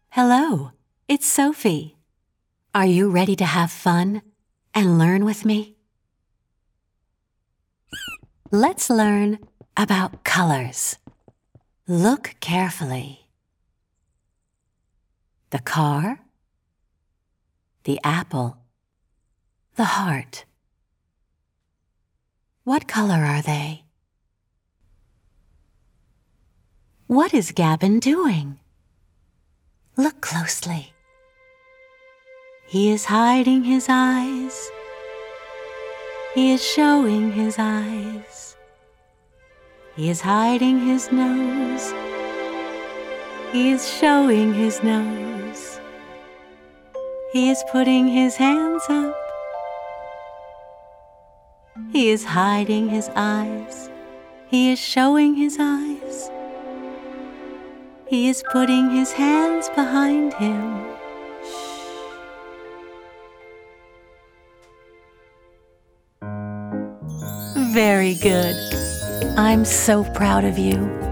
Hello, it's Sophie. Are you ready to have fun and learn with me? Let's learn about colors. Look carefully. The car, the apple, the heart. What color are they? What is Gavin doing? Look closely. He is hiding his eyes. He is showing his eyes. He is hiding his nose. He is showing his nose. He is putting his hands up. He is hiding his eyes. He is showing his eyes. He is putting his hands behind him. Very good. I'm so proud of you.